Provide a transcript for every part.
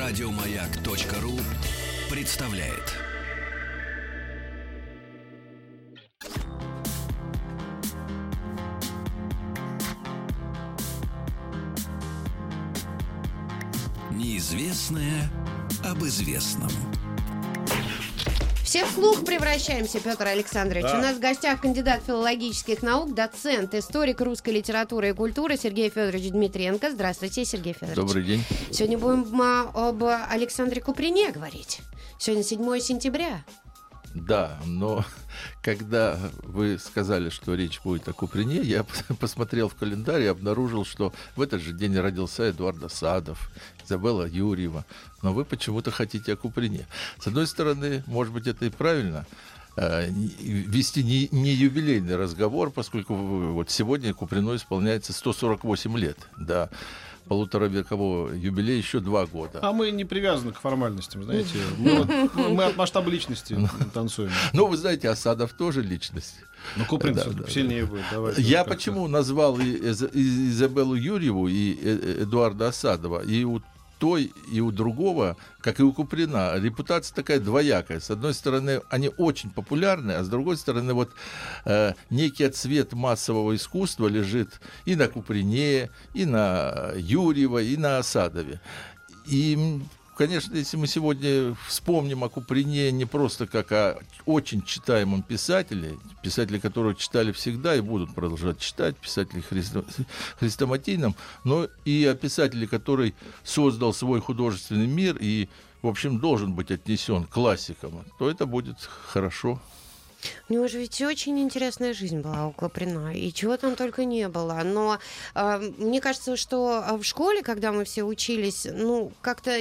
Радиомаяк.ру представляет. Неизвестное об известном. Все вслух превращаемся, Петр Александрович. Да. У нас в гостях кандидат филологических наук, доцент, историк русской литературы и культуры Сергей Федорович Дмитриенко. Здравствуйте, Сергей Федорович. Добрый день. Сегодня будем об Александре Куприне говорить. Сегодня 7 сентября. Да, но когда вы сказали, что речь будет о Куприне, я посмотрел в календарь и обнаружил, что в этот же день родился Эдуард Асадов, Изабелла Юрьева. Но вы почему-то хотите о Куприне. С одной стороны, может быть, это и правильно, вести не юбилейный разговор, поскольку вот сегодня Куприну исполняется 148 лет. Да. Полуторавекового юбилея еще 2 года. А мы не привязаны к формальностям, знаете. Мы от масштаба личности танцуем. Ну, вы знаете, Асадов тоже личность. Но Куприн сильнее будет. Я почему назвал и Изабеллу Юрьеву, и Эдуарда Асадова, и у той, и у другого, как и у Куприна, репутация такая двоякая. С одной стороны, они очень популярны, а с другой стороны, вот некий отцвет массового искусства лежит и на Куприне, и на Юрьева, и на Асадове. И, конечно, если мы сегодня вспомним о Куприне не просто как о очень читаемом писателе, которого читали всегда и будут продолжать читать, писателе хрестоматийном, но и о писателе, который создал свой художественный мир и, в общем, должен быть отнесен к классикам, то это будет хорошо. У него же ведь очень интересная жизнь была у Куприна, и чего там только не было. Но мне кажется, что в школе, когда мы все учились, как-то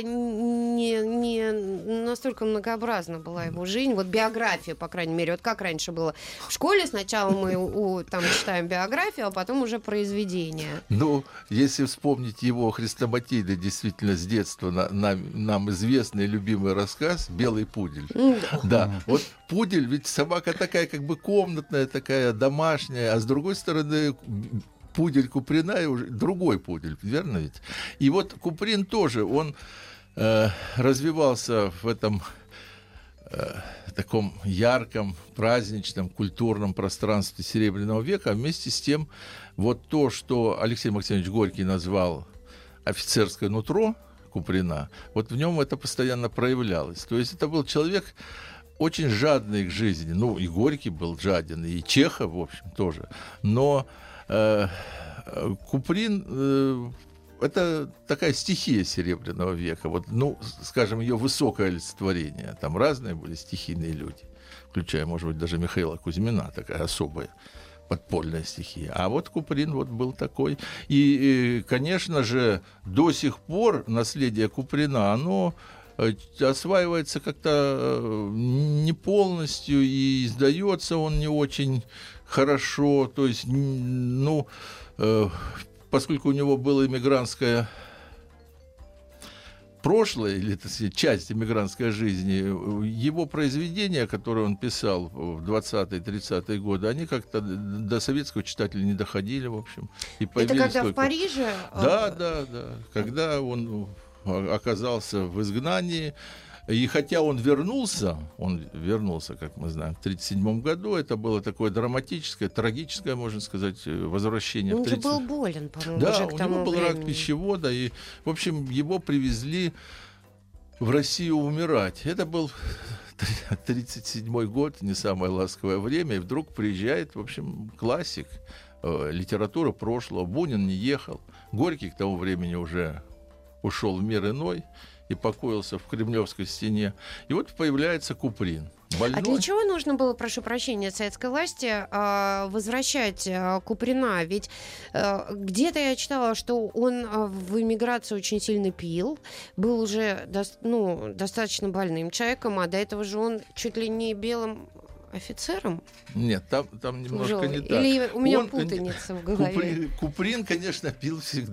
не настолько многообразна была его жизнь. Вот биография, по крайней мере. Вот как раньше было в школе. Сначала мы там читаем биографию, а потом уже произведение. Ну, если вспомнить его хрестоматийный, действительно, с детства нам известный и любимый рассказ «Белый пудель». Да, вот пудель, ведь собака такая как бы комнатная, такая домашняя, а с другой стороны пудель Куприна и уже другой пудель, верно ведь? И вот Куприн тоже, он развивался в этом таком ярком, праздничном, культурном пространстве Серебряного века, а вместе с тем вот то, что Алексей Максимович Горький назвал офицерское нутро Куприна, вот в нем это постоянно проявлялось. То есть это был человек очень жадный к жизни. Ну, и Горький был жаден, и Чехов, в общем, тоже. Но Куприн это такая стихия Серебряного века. Вот, скажем, ее высокое олицетворение. Там разные были стихийные люди, включая, может быть, даже Михаила Кузьмина, такая особая подпольная стихия. А вот Куприн вот был такой. И, конечно же, до сих пор наследие Куприна, оно осваивается как-то не полностью, и издается он не очень хорошо. То есть, поскольку у него было иммигрантское прошлое, или, так сказать, часть иммигрантской жизни, его произведения, которые он писал в 20-30-е годы, они как-то до советского читателя не доходили, в общем. И это когда в Париже? Да. Когда он оказался в изгнании, и хотя он вернулся, как мы знаем, в 1937 году, это было такое драматическое, трагическое, можно сказать, возвращение. Он же был болен, по-моему, да, уже к тому него был времени. рак пищевода, и, в общем, его привезли в Россию умирать. Это был 1937 год, не самое ласковое время, и вдруг приезжает, в общем, классик литературы прошлого. Бунин не ехал, Горький к тому времени уже ушел в мир иной и покоился в Кремлевской стене. И вот появляется Куприн. Больной. А для чего нужно было, прошу прощения, советской власти возвращать Куприна? Ведь где-то я читала, что он в эмиграции очень сильно пил, был уже достаточно больным человеком, а до этого же он чуть ли не белым офицером? Нет, там немножко не так. Или у меня путаница в голове? Куприн, конечно, пил всегда.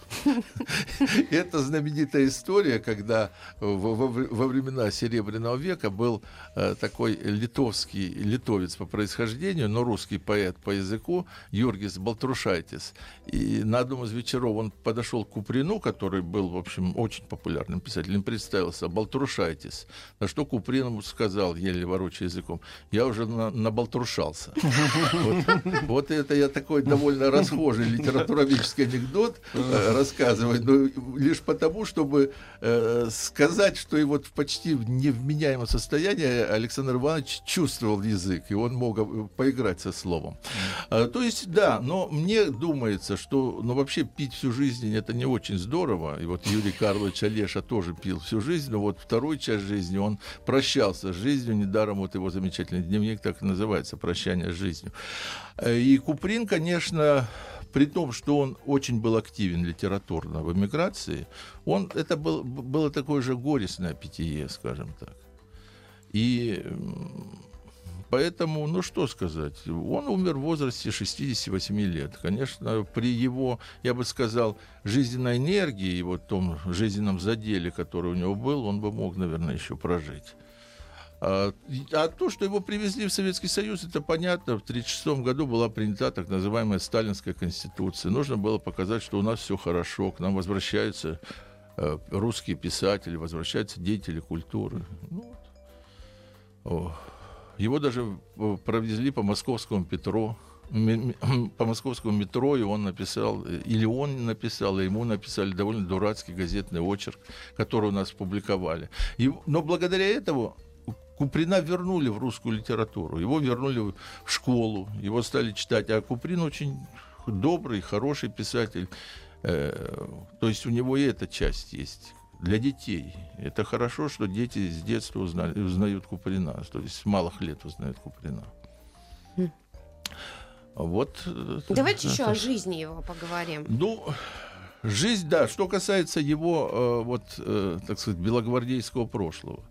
Это знаменитая история, когда во времена Серебряного века был такой литовец по происхождению, но русский поэт по языку Юргис Балтрушайтис. И на одном из вечеров он подошел к Куприну, который был, в общем, очень популярным писателем, представился Балтрушайтис. На что Куприн ему сказал, еле ворочая языком: я уже набалтрушался. Вот это я такой довольно расхожий литературоведческий анекдот рассказываю, но лишь потому, чтобы сказать, что и вот в почти невменяемом состоянии Александр Иванович чувствовал язык, и он мог поиграть со словом. То есть, да, но мне думается, что вообще пить всю жизнь — это не очень здорово. И вот Юрий Карлович Олеша тоже пил всю жизнь, но вот вторую часть жизни он прощался с жизнью, недаром вот его замечательный дневник так и называется «Прощание с жизнью». И Куприн, конечно, при том, что он очень был активен литературно в эмиграции, это было такое же горестное питье, скажем так. И поэтому, ну что сказать, он умер в возрасте 68 лет. Конечно, при его, я бы сказал, жизненной энергии и вот том жизненном заделе, который у него был, он бы мог, наверное, еще прожить. А то, что его привезли в Советский Союз, это понятно. В 1936 году была принята так называемая Сталинская конституция. Нужно было показать, что у нас все хорошо, к нам возвращаются русские писатели, возвращаются деятели культуры. Его даже провезли по московскому метро, и он написал, или ему написали довольно дурацкий газетный очерк, который у нас публиковали. Но благодаря этому Куприна вернули в русскую литературу, его вернули в школу, его стали читать. А Куприн очень добрый, хороший писатель. То есть у него и эта часть есть для детей. Это хорошо, что дети с детства узнают Куприна, то есть с малых лет узнают Куприна. Вот. Давайте еще о жизни его поговорим. Ну, жизнь, да. Что касается его, так сказать, белогвардейского прошлого.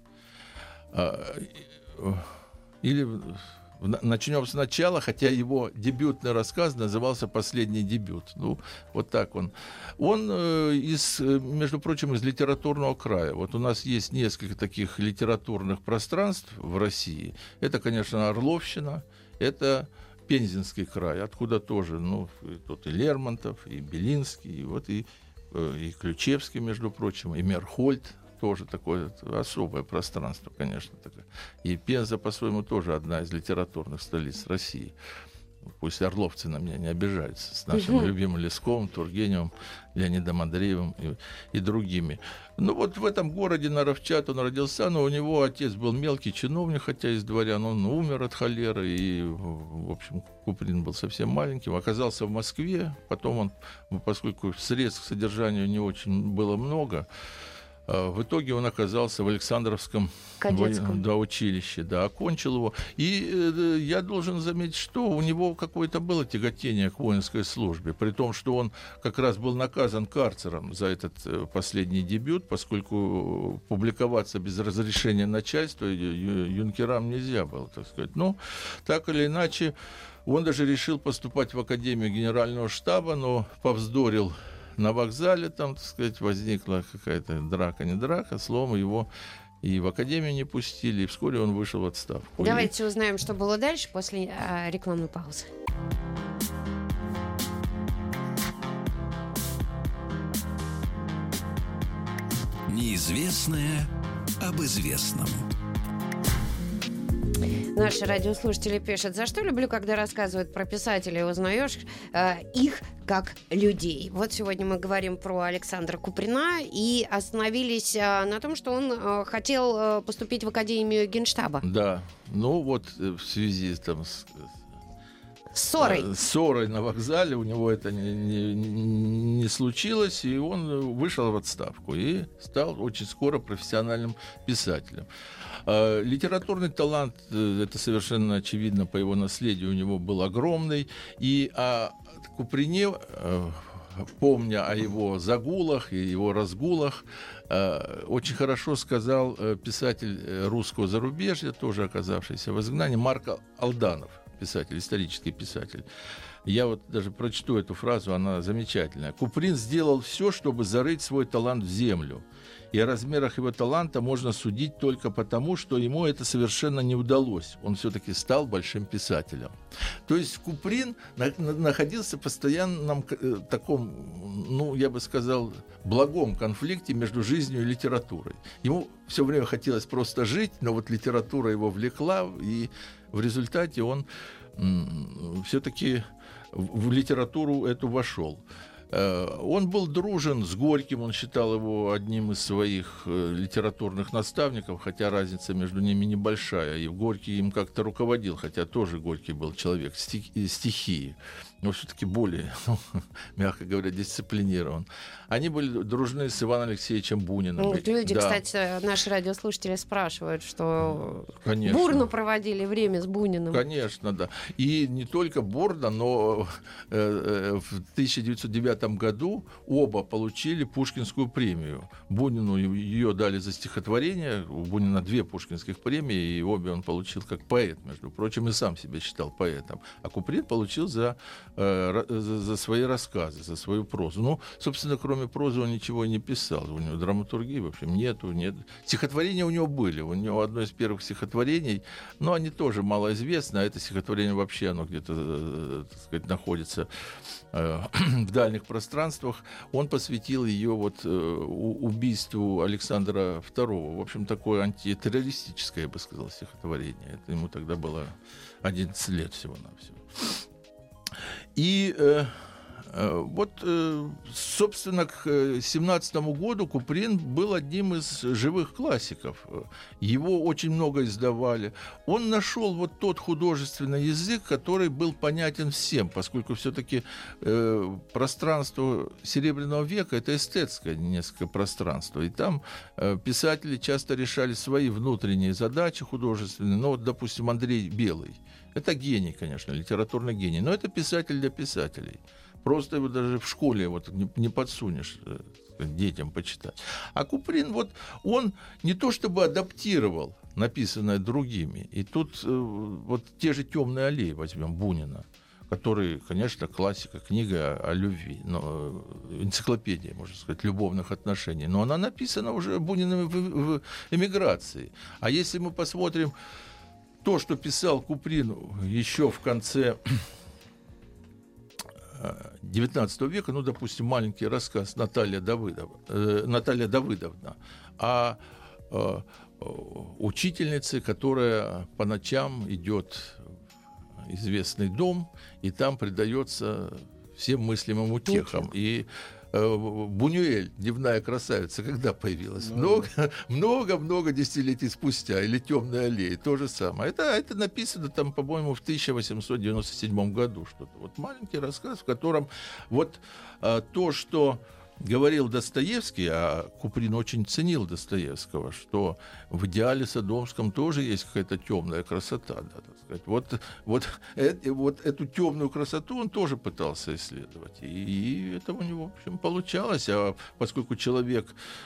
Или начнем сначала, хотя его дебютный рассказ назывался «Последний дебют». Ну, вот так он. Он, между прочим, из литературного края. Вот у нас есть несколько таких литературных пространств в России. Это, конечно, Орловщина, это Пензенский край, откуда тоже, тут и Лермонтов, и Белинский, и Ключевский, между прочим, и Мерхольд. Тоже такое особое пространство, конечно. Такое. И Пенза, по-своему, тоже одна из литературных столиц России. Пусть орловцы на меня не обижаются. С нашим любимым Лесковым, Тургеневым, Леонидом Андреевым и другими. Ну вот в этом городе Наровчат он родился, но у него отец был мелкий чиновник, хотя из дворян. Он умер от холеры, и, в общем, Куприн был совсем маленьким. Оказался в Москве. Потом он, поскольку средств к содержанию не очень было много, в итоге он оказался в Александровском училище, окончил его. И я должен заметить, что у него какое-то было тяготение к воинской службе, при том, что он как раз был наказан карцером за этот последний дебют, поскольку публиковаться без разрешения начальства юнкерам нельзя было, так сказать. Но так или иначе, он даже решил поступать в Академию Генерального штаба, но повздорил на вокзале, там, так сказать, возникла какая-то драка, не драка, словом, его и в академию не пустили, и вскоре он вышел в отставку. Давайте узнаем, что было дальше после рекламной паузы. Неизвестное об известном. Наши радиослушатели пишут: за что люблю, когда рассказывают про писателей, узнаешь их как людей. Вот сегодня мы говорим про Александра Куприна и остановились на том, что он хотел поступить в Академию Генштаба. Да, ну вот в связи там с ссорой на вокзале у него это не случилось, и он вышел в отставку и стал очень скоро профессиональным писателем. Литературный талант, это совершенно очевидно по его наследию, у него был огромный. И о Куприне, помня о его загулах и его разгулах, очень хорошо сказал писатель русского зарубежья, тоже оказавшийся в изгнании, Марк Алданов. писатель, исторический писатель. Я вот даже прочту эту фразу, она замечательная. Куприн сделал все, чтобы зарыть свой талант в землю. И о размерах его таланта можно судить только потому, что ему это совершенно не удалось. Он все-таки стал большим писателем. То есть Куприн находился в постоянном таком, ну, я бы сказал, благом конфликте между жизнью и литературой. Ему все время хотелось просто жить, но вот литература его влекла, и в результате он все-таки в литературу эту вошел. Он был дружен с Горьким, он считал его одним из своих литературных наставников, хотя разница между ними небольшая. И Горький им как-то руководил, хотя тоже Горький был человек стихии, но все-таки более, мягко говоря, дисциплинирован. Они были дружны с Иваном Алексеевичем Буниным. Вот люди, да. Кстати, наши радиослушатели спрашивают, что Конечно. бурно проводили время с Буниным. Конечно, да. И не только бурно, но в 1909 году оба получили Пушкинскую премию. Бунину ее дали за стихотворение. У Бунина 2 пушкинских премии, и обе он получил как поэт, между прочим, и сам себя считал поэтом. А Куприн получил за свои рассказы, за свою прозу. Ну, собственно, кроме прозы он ничего и не писал. У него драматургии, в общем, нет. Стихотворения у него были. У него одно из первых стихотворений, но они тоже малоизвестны, а это стихотворение вообще, оно где-то, так сказать, находится в дальних пространствах. Он посвятил ее вот убийству Александра II. В общем, такое антитеррористическое, я бы сказал, стихотворение. Это ему тогда было 11 лет всего-навсего. И вот, собственно, к 1917 году Куприн был одним из живых классиков. Его очень много издавали. Он нашел вот тот художественный язык, который был понятен всем, поскольку все-таки пространство Серебряного века — это эстетское несколько пространство. И там писатели часто решали свои внутренние задачи художественные. Ну, вот, допустим, Андрей Белый. Это гений, конечно, литературный гений, но это писатель для писателей. Просто его даже в школе вот не подсунешь детям почитать. А Куприн, вот, он не то чтобы адаптировал написанное другими. И тут вот те же «Темные аллеи» возьмем Бунина, который, конечно, классика, книга о любви, но, энциклопедия, можно сказать, любовных отношений. Но она написана уже Буниным в эмиграции. А если мы посмотрим то, что писал Куприн еще в конце XIX века, ну, допустим, маленький рассказ Наталья Давыдовна о учительнице, которая по ночам идет в известный дом, и там предается всем мыслимым утехам. И Бунюэль, «Дневная красавица», когда появилась? Много-много десятилетий спустя. Или «Темные аллеи», то же самое. Это написано там, по-моему, в 1897 году что-то. Вот маленький рассказ, в котором вот то, что говорил Достоевский, а Куприн очень ценил Достоевского, что в «Идеале Содомском» тоже есть какая-то темная красота, да, так сказать. Вот эту темную красоту он тоже пытался исследовать, и это у него, в общем, получалось. А поскольку человек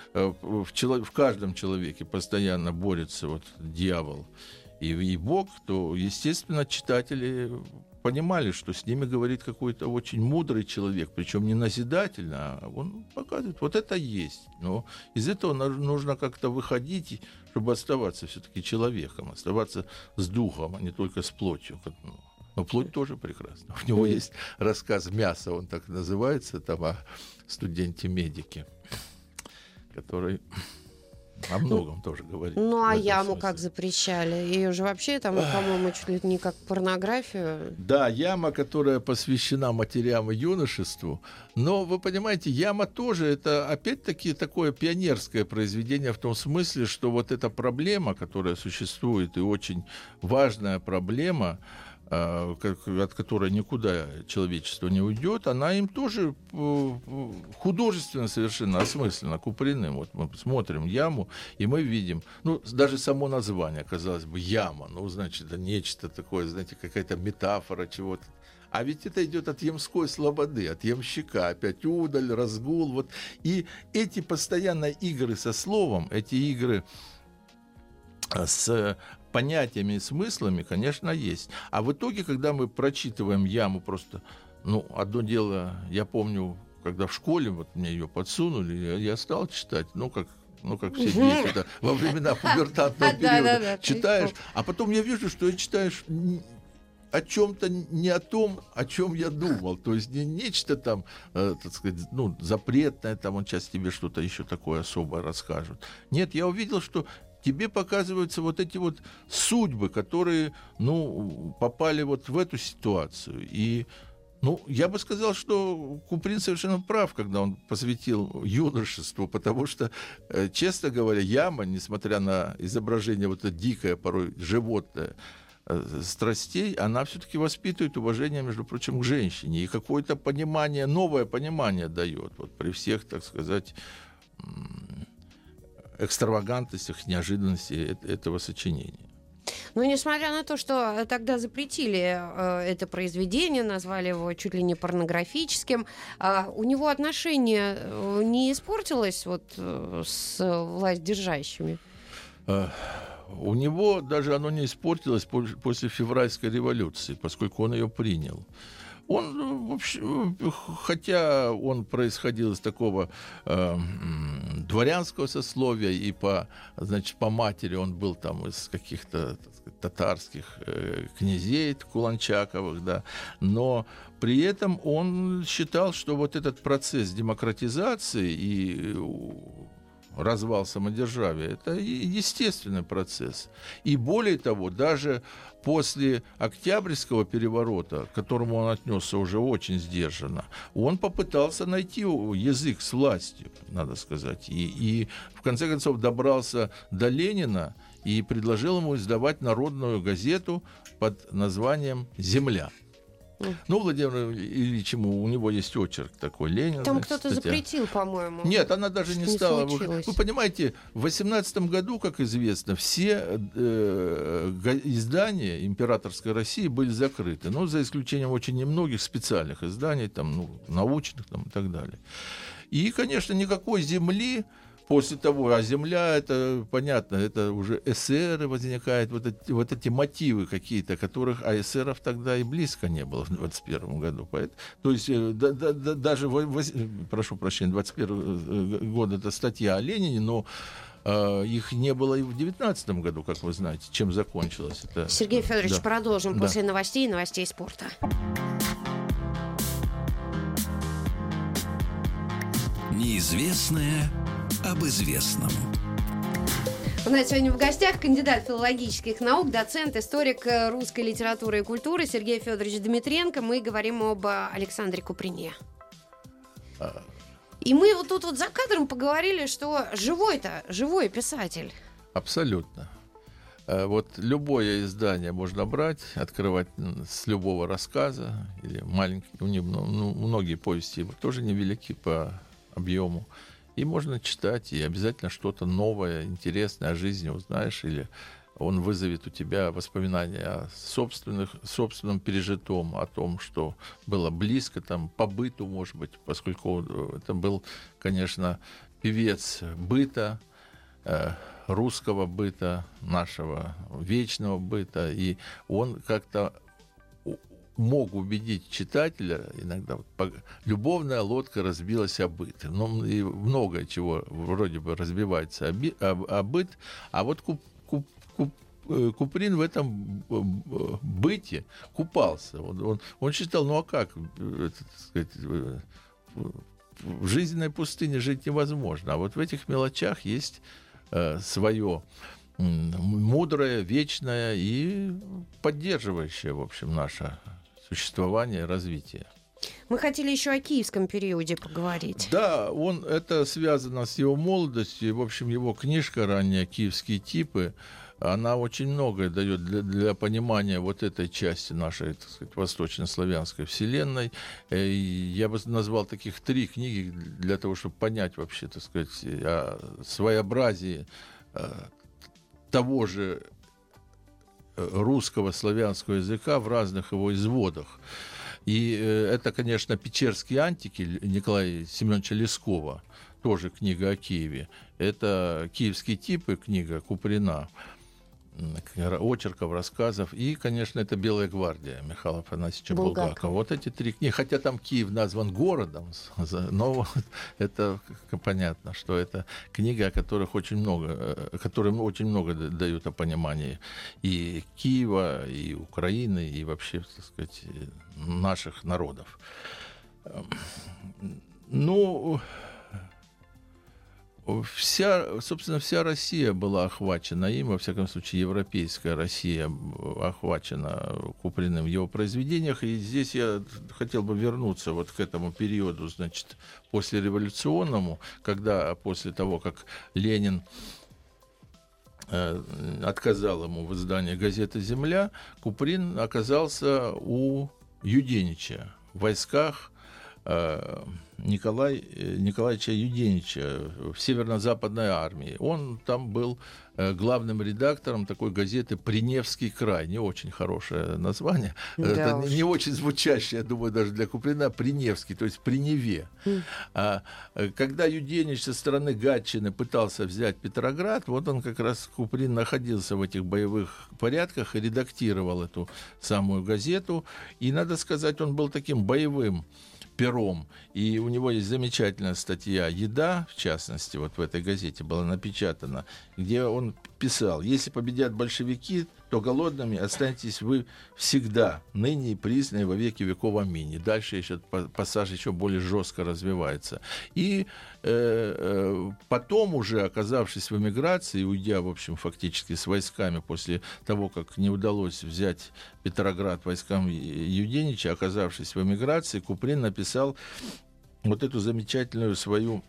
в каждом человеке постоянно борется вот дьявол и Бог, то, естественно, читатели понимали, что с ними говорит какой-то очень мудрый человек, причем не назидательно, а он показывает, вот это есть. Но из этого нужно как-то выходить, чтобы оставаться все-таки человеком, оставаться с духом, а не только с плотью. Но плоть тоже прекрасна. У него есть рассказ «Мясо», он так называется, там о студенте-медике, который о многом тоже говорит. Ну, а яму как запрещали? Ее же вообще там, по-моему, чуть ли не как порнографию. Да, яма, которая посвящена матерям и юношеству. Но, вы понимаете, яма тоже, это опять-таки такое пионерское произведение в том смысле, что вот эта проблема, которая существует, и очень важная проблема, от которой никуда человечество не уйдет, она им тоже художественно совершенно осмысленно, Куприным. Вот мы смотрим яму, и мы видим, ну, даже само название, казалось бы, яма, ну, значит, это нечто такое, знаете, какая-то метафора чего-то. А ведь это идет от ямской слободы, от ямщика, опять удаль, разгул. Вот. И эти постоянные игры со словом, эти игры с понятиями и смыслами, конечно, есть. А в итоге, когда мы прочитываем «Яму», просто, одно дело, я помню, когда в школе вот мне ее подсунули, я стал читать, как все дети, это во времена пубертатного периода читаешь, а потом я вижу, что я читаешь о чем-то не о том, о чем я думал. То есть не нечто там, так сказать, запретное, там он сейчас тебе что-то еще такое особое расскажет. Нет, я увидел, что тебе показываются вот эти вот судьбы, которые, попали вот в эту ситуацию. И, я бы сказал, что Куприн совершенно прав, когда он посвятил юношеству, потому что, честно говоря, Яма, несмотря на изображение вот это дикое, порой животное, страстей, она все-таки воспитывает уважение, между прочим, к женщине. И какое-то понимание, новое понимание дает. Вот при всех, так сказать, экстравагантностях, неожиданности этого сочинения. Несмотря на то, что тогда запретили это произведение, назвали его чуть ли не порнографическим, у него отношение не испортилось с властьдержащими? У него даже оно не испортилось после февральской революции, поскольку он ее принял. Он вообще, хотя он происходил из такого дворянского сословия, и по матери он был там из каких-то, так сказать, татарских князей куланчаковых, да, но при этом он считал, что вот этот процесс демократизации и развал самодержавия — это естественный процесс. И более того, даже после Октябрьского переворота, к которому он отнесся уже очень сдержанно, он попытался найти язык с властью, надо сказать. И в конце концов добрался до Ленина и предложил ему издавать народную газету под названием «Земля». Владимир Ильич, у него есть очерк такой, Ленин. Там кто-то запретил, по-моему. Нет, она даже не стала. Случилось. Вы понимаете, в 18 году, как известно, все издания императорской России были закрыты. За исключением очень немногих специальных изданий, научных и так далее. И, конечно, никакой земли после того, земля, это понятно, это уже эсеры возникают, вот эти мотивы какие-то, которых эсеров тогда и близко не было в 21 году. То есть даже, прошу прощения, 21 год это статья о Ленине, но их не было и в 19 году, как вы знаете, чем закончилось это. Сергей Федорович, продолжим после новостей спорта. Неизвестное об известном. У нас сегодня в гостях кандидат филологических наук, доцент, историк русской литературы и культуры Сергей Федорович Дмитренко. Мы говорим об Александре Куприне. И мы тут за кадром поговорили, что живой писатель. Абсолютно. Любое издание можно брать, открывать с любого рассказа или маленькие, многие повести тоже невелики по объему. И можно читать, и обязательно что-то новое, интересное о жизни узнаешь, или он вызовет у тебя воспоминания о собственном пережитом, о том, что было близко, по быту, может быть, поскольку это был, конечно, певец быта, русского быта, нашего вечного быта, и он как-то мог убедить читателя, иногда любовная лодка разбилась о быт. И многое чего вроде бы разбивается о быт, а Куприн в этом быте купался. Он считал, как, так сказать, в жизненной пустыне жить невозможно. А в этих мелочах есть свое мудрое, вечное и поддерживающее, в общем, наше существование и развитие. Мы хотели еще о киевском периоде поговорить. Да, это связано с его молодостью. И, в общем, его книжка ранняя «Киевские типы», она очень многое дает для понимания этой части нашей, так сказать, восточнославянской вселенной. И я бы назвал таких 3 книги для того, чтобы понять вообще, так сказать, о своеобразии того же русского славянского языка в разных его изводах. И это, конечно, «Печерские антики» Николая Семеновича Лескова, тоже книга о Киеве. Это «Киевские типы», книга Куприна. очерков, рассказов. И, конечно, это «Белая гвардия» Михаила Афанасьевича Булгакова. Вот эти 3 книги. Хотя там Киев назван городом, но это понятно, что это книга, о которой очень много дают о понимании и Киева, и Украины, и вообще, так сказать, наших народов. Ну, вся Россия была охвачена им, во всяком случае, европейская Россия охвачена Куприным в его произведениях. И здесь я хотел бы вернуться вот к этому периоду, значит, послереволюционному, когда после того, как Ленин отказал ему в издании газеты «Земля», Куприн оказался у Юденича в войсках Николаевича Юденича в Северно-Западной армии. Он там был главным редактором такой газеты «Приневский край». Не очень хорошее название. Да, это не очень звучащее, я думаю, даже для Куприна. Приневский, то есть при Неве. Когда Юденич со стороны Гатчины пытался взять Петроград, вот он как раз, Куприн, находился в этих боевых порядках и редактировал эту самую газету. И, надо сказать, он был таким боевым пером. И у него есть замечательная статья «Еда», в частности, вот в этой газете была напечатана, где он писал: «Если победят большевики, то голодными останетесь вы всегда, ныне и признанные во веки веков. Аминь». И дальше еще пассаж еще более жестко развивается. И потом уже, оказавшись в эмиграции, уйдя, в общем, фактически с войсками после того, как не удалось взять Петроград войскам Юденича, оказавшись в эмиграции, Куприн написал вот эту замечательную свою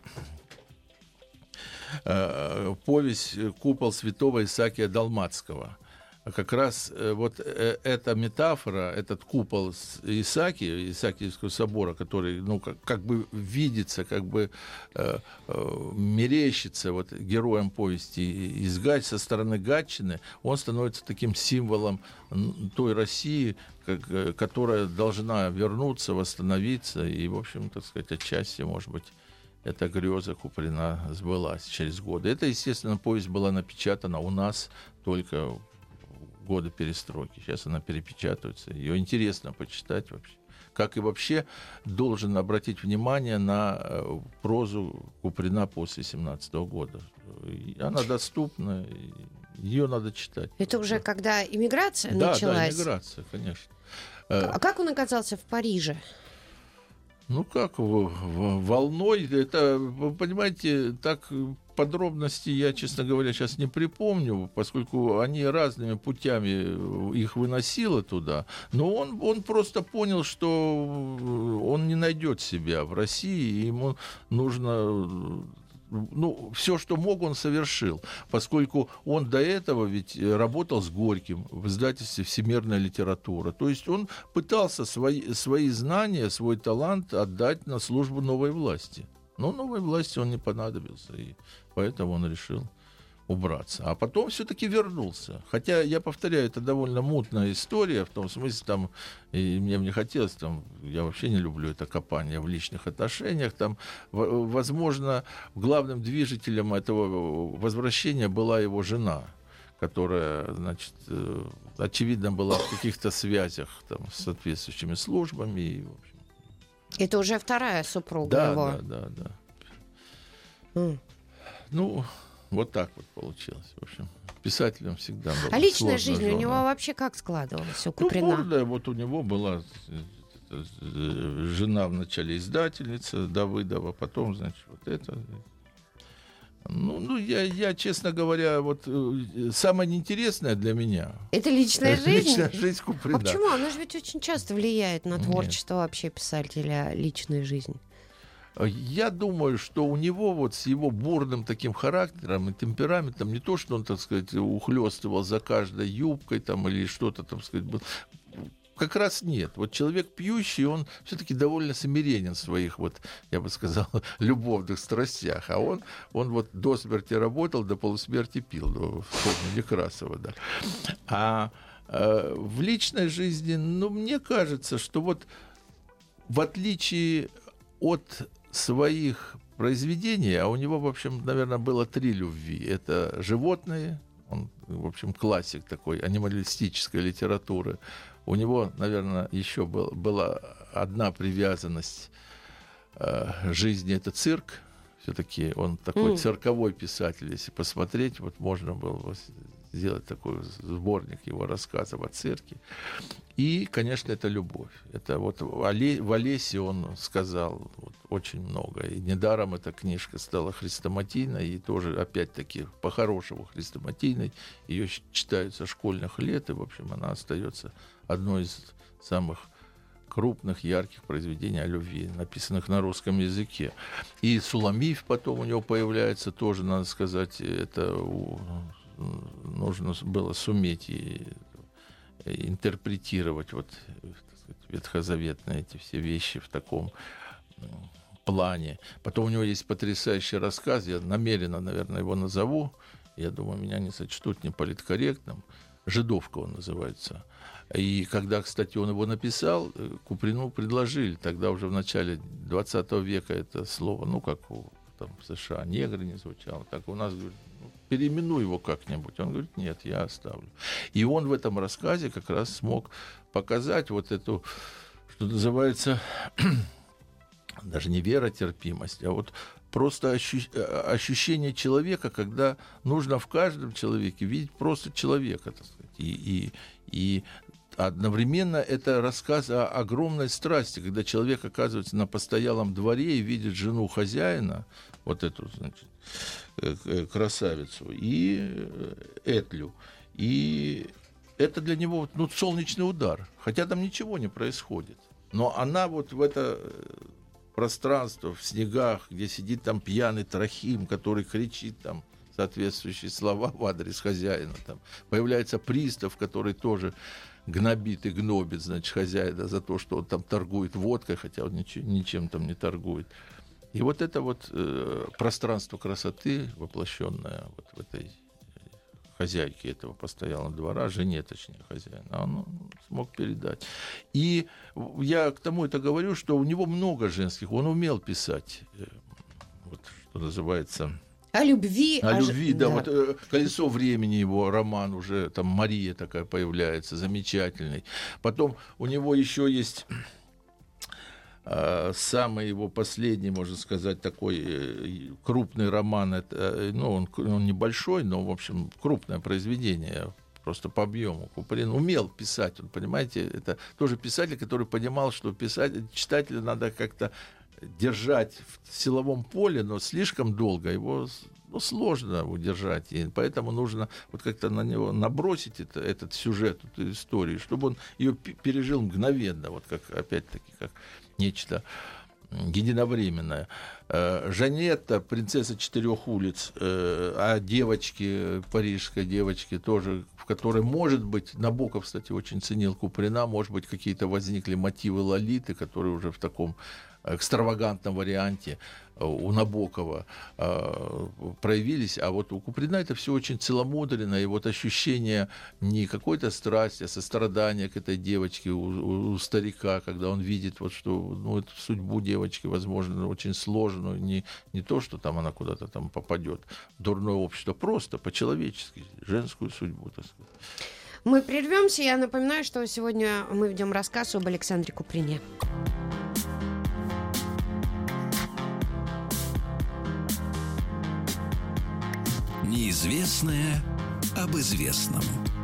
повесть «Купол святого Исаакия Далматского». Как раз вот эта метафора, этот купол Исаакиевского собора, который, ну, как бы видится, как бы мерещится вот героем повести со стороны Гатчины, он становится таким символом той России, которая должна вернуться, восстановиться, и, в общем, так сказать, отчасти, может быть, эта греза Куприна сбылась через годы. Это, естественно, повесть была напечатана у нас только годы перестройки. Сейчас она перепечатывается. Ее интересно почитать вообще. Как и вообще должен обратить внимание на прозу Куприна после 17 года. Она доступна, ее надо читать. Это уже когда иммиграция началась? Да, иммиграция, конечно. А как он оказался в Париже? Ну как, волной, это, вы понимаете, так подробности я, честно говоря, сейчас не припомню, поскольку они разными путями их выносило туда, но он просто понял, что он не найдет себя в России, и ему нужно... Ну, все, что мог, он совершил, поскольку он до этого ведь работал с Горьким в издательстве «Всемирная литература». То есть он пытался свои знания, свой талант отдать на службу новой власти. Но новой власти он не понадобился, и поэтому он решил убраться. А потом все-таки вернулся. Хотя, я повторяю, это довольно мутная история, в том смысле, там, и мне не хотелось, там, я вообще не люблю это копание в личных отношениях, там, возможно, главным движителем этого возвращения была его жена, которая, значит, очевидно, была в каких-то связях там, с соответствующими службами. И, в общем... Это уже вторая супруга его. Да. Ну... Вот так вот получилось. В общем, писателем всегда был. А личная жизнь у него вообще как складывалась у Куприна? Ну, бурная. Вот у него была жена вначале издательница Давыдова, потом, значит, вот это. Ну, я, честно говоря, вот самое неинтересное для меня... Это личная жизнь? Личная жизнь Куприна. А почему? Она же ведь очень часто влияет на творчество вообще писателя, личная жизнь. Я думаю, что у него вот с его бурным таким характером и темпераментом, не то, что он, так сказать, ухлёстывал за каждой юбкой там, или что-то, там сказать, был, как раз нет. Вот человек пьющий, он все-таки довольно смиренен в своих, вот, я бы сказал, любовных страстях. А он вот до смерти работал, до полусмерти пил, вспомню Некрасова, да. А в личной жизни, ну, мне кажется, что вот в отличие от своих произведений, а у него, в общем, наверное, было 3 любви. Это животные, Он, в общем, классик такой анималистической литературы. У него, наверное, еще была одна привязанность жизни — это цирк. Все-таки он такой цирковой писатель. Если посмотреть, вот можно было сделать такой сборник его рассказов о цирке. И, конечно, это любовь. Это вот в Олесе он сказал вот очень много. И недаром эта книжка стала хрестоматийной. И тоже, опять-таки, по-хорошему хрестоматийной. Ее читают со школьных лет. И, в общем, она остается одной из самых крупных, ярких произведений о любви, написанных на русском языке. И Суламиф потом у него появляется, тоже, надо сказать, это нужно было суметь и интерпретировать вот, так сказать, ветхозаветные эти все вещи в таком плане. Потом у него есть потрясающий рассказ, я намеренно, наверное, его назову, я думаю, меня не сочтут неполиткорректным. «Жидовка» он называется. И когда, кстати, он его написал, Куприну предложили, тогда уже в начале 20 века это слово, ну, как там, в США, негры не звучало, так у нас, говорят, переименуй его как-нибудь. Он говорит, нет, я оставлю. И он в этом рассказе как раз смог показать вот эту, что называется, даже не веротерпимость, а вот просто ощущение человека, когда нужно в каждом человеке видеть просто человека, так сказать. И одновременно это рассказ о огромной страсти, когда человек оказывается на постоялом дворе и видит жену хозяина, вот эту, значит, красавицу, и Этлю. И это для него солнечный удар. Хотя там ничего не происходит. Но она вот в это пространство, в снегах, где сидит там пьяный трахим, который кричит там соответствующие слова в адрес хозяина. Там появляется пристав, который тоже гнобит и гнобит, значит, хозяина за то, что он там торгует водкой, хотя он ничем там не торгует. И вот это вот пространство красоты, воплощенное вот в этой хозяйке этого постоялого двора, жене, точнее, хозяина, он смог передать. И я к тому это говорю, что у него много женских, он умел писать, вот, что называется... О любви. О любви, да. Вот «Колесо времени», его роман уже, там Мария такая появляется, замечательный. Потом у него еще есть самый его последний, можно сказать, такой крупный роман. Это, он небольшой, но, в общем, крупное произведение. Просто по объему. Куприн умел писать, он, понимаете, это тоже писатель, который понимал, что читателя надо как-то держать в силовом поле, но слишком долго его сложно удержать, и поэтому нужно вот как-то на него набросить этот сюжет, эту историю, чтобы он ее пережил мгновенно, вот как, опять-таки, как нечто единовременное. Жанетта, принцесса 4 улиц, о девочке, парижской девочке тоже, в которой, может быть, Набоков, кстати, очень ценил Куприна, может быть, какие-то возникли мотивы Лолиты, которые уже в таком экстравагантном варианте у Набокова проявились, а вот у Куприна это все очень целомудренно, и вот ощущение не какой-то страсти, а сострадания к этой девочке у старика, когда он видит, вот, что эту судьбу девочки, возможно, очень сложную, не то, что там она куда-то там попадет в дурное общество, просто по-человечески, женскую судьбу, так сказать. Мы прервемся. Я напоминаю, что сегодня мы ведем рассказ об Александре Куприне. Неизвестное об известном.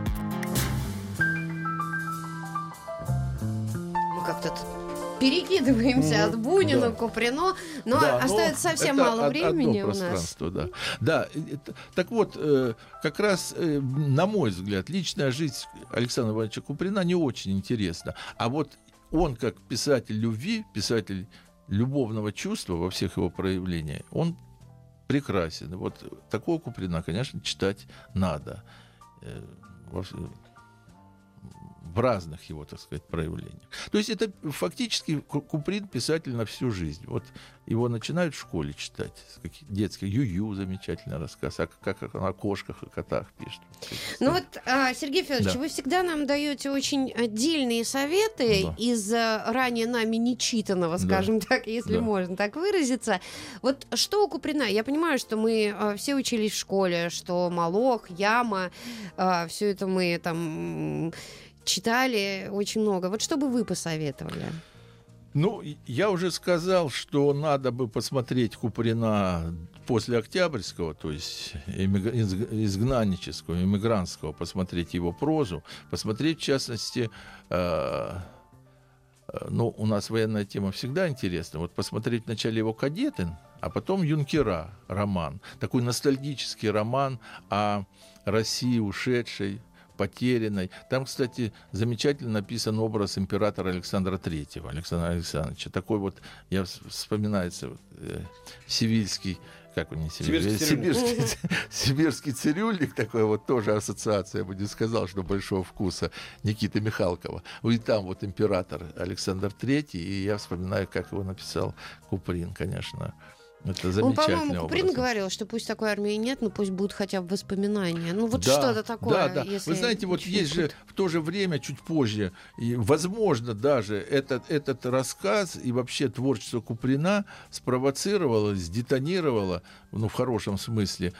Мы как-то перекидываемся от Бунина к Куприну, но остается совсем мало времени у нас. Да. Да, так вот, как раз, на мой взгляд, личная жизнь Александра Ивановича Куприна не очень интересна. А вот он, как писатель любви, писатель любовного чувства во всех его проявлениях, он прекрасен. Вот такого Куприна, конечно, читать надо. в разных его, так сказать, проявлениях. То есть это фактически Куприн писатель на всю жизнь. Вот его начинают в школе читать, детский Ю-Ю, замечательный рассказ, как он о кошках и котах пишет. Ну вот, Сергей Федорович, Да. вы всегда нам даете очень отдельные советы из ранее нами нечитанного, скажем так, если можно так выразиться. Вот что у Куприна? Я понимаю, что мы все учились в школе, что Молох, Яма, все это мы там читали очень много. Вот что бы вы посоветовали? Ну, я уже сказал, что надо бы посмотреть Куприна после Октябрьского, то есть изгнаннического, эмигрантского, посмотреть его прозу, посмотреть, в частности, ну, у нас военная тема всегда интересна, вот посмотреть вначале его «Кадеты», а потом «Юнкера» роман, такой ностальгический роман о России ушедшей, потерянной. Там, кстати, замечательно написан образ императора Александра III, Александра Александровича. Такой вот, я вспоминается, сибирский, как он не сибирский цирюльник, такой вот тоже ассоциация, я бы не сказал, что большого вкуса, Никиты Михалкова. И там вот император Александр III, и я вспоминаю, как его написал Куприн, конечно. Это замечательный образ. По-моему, Куприн говорил, что пусть такой армии нет, но пусть будут хотя бы воспоминания. Ну вот что-то такое. Да. Вы знаете, вот есть же в то же время, чуть позже, и, возможно, даже этот рассказ и вообще творчество Куприна спровоцировало, сдетонировало, ну, в хорошем смысле,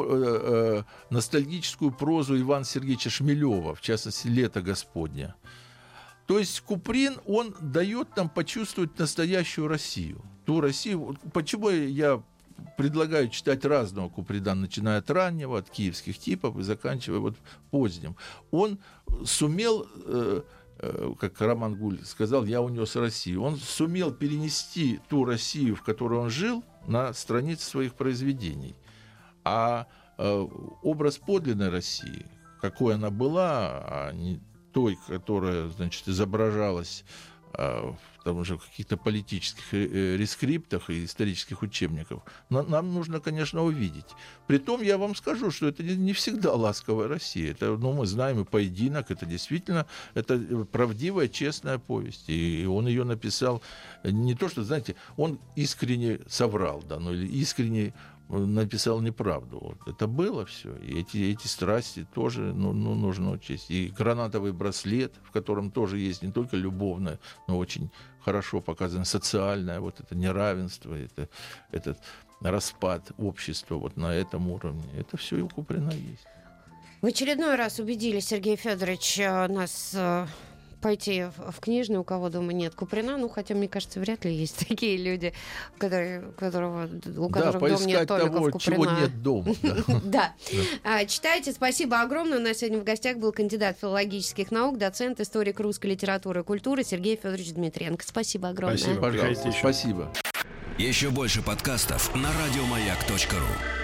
ностальгическую прозу Ивана Сергеевича Шмелева, в частности, «Лето Господня». То есть Куприн, он дает нам почувствовать настоящую Россию. Ту Россию. Почему я предлагаю читать разного Куприна, начиная от раннего, от киевских типов и заканчивая вот поздним. Он сумел, как Роман Гуль сказал, «Я унес Россию». Он сумел перенести ту Россию, в которой он жил, на страницы своих произведений. А образ подлинной России, какой она была, а не той, которая, значит, изображалась в каких-то политических рескриптах и исторических учебниках, нам нужно, конечно, увидеть. Притом я вам скажу, что это не всегда ласковая Россия. Это, ну, мы знаем, и «Поединок», это действительно это правдивая, честная повесть. И он ее написал не то, что, знаете, он искренне соврал, да, ну, или искренне написал неправду. Вот. Это было все. И эти страсти тоже нужно учесть. И «Гранатовый браслет», в котором тоже есть не только любовное, но очень хорошо показано социальное вот это неравенство, этот распад общества вот на этом уровне. Это все и у Куприна есть. В очередной раз убедили, Сергей Федорович, нас пойти в книжный, у кого дома нет Куприна, ну, хотя, мне кажется, вряд ли есть такие люди, у которых дом нет только Куприна. Чего нет дома. Да. Читайте. Спасибо огромное. У нас сегодня в гостях был кандидат филологических наук, доцент, историк русской литературы и культуры Сергей Федорович Дмитриенко. Спасибо огромное. Спасибо, пожалуйста. Спасибо. Еще больше подкастов на радиомаяк.ру.